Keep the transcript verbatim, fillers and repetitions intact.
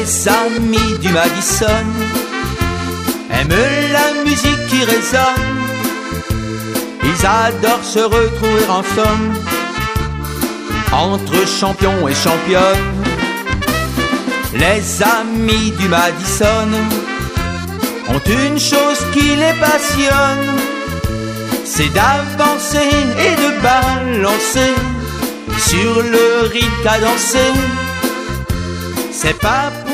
Les amis du Madison aiment la musique qui résonne. Ils adorent se retrouver en somme entre champions et championnes. Les amis du Madison ont une chose qui les passionne, c'est d'avancer et de balancer sur le rythme cadencé. C'est pas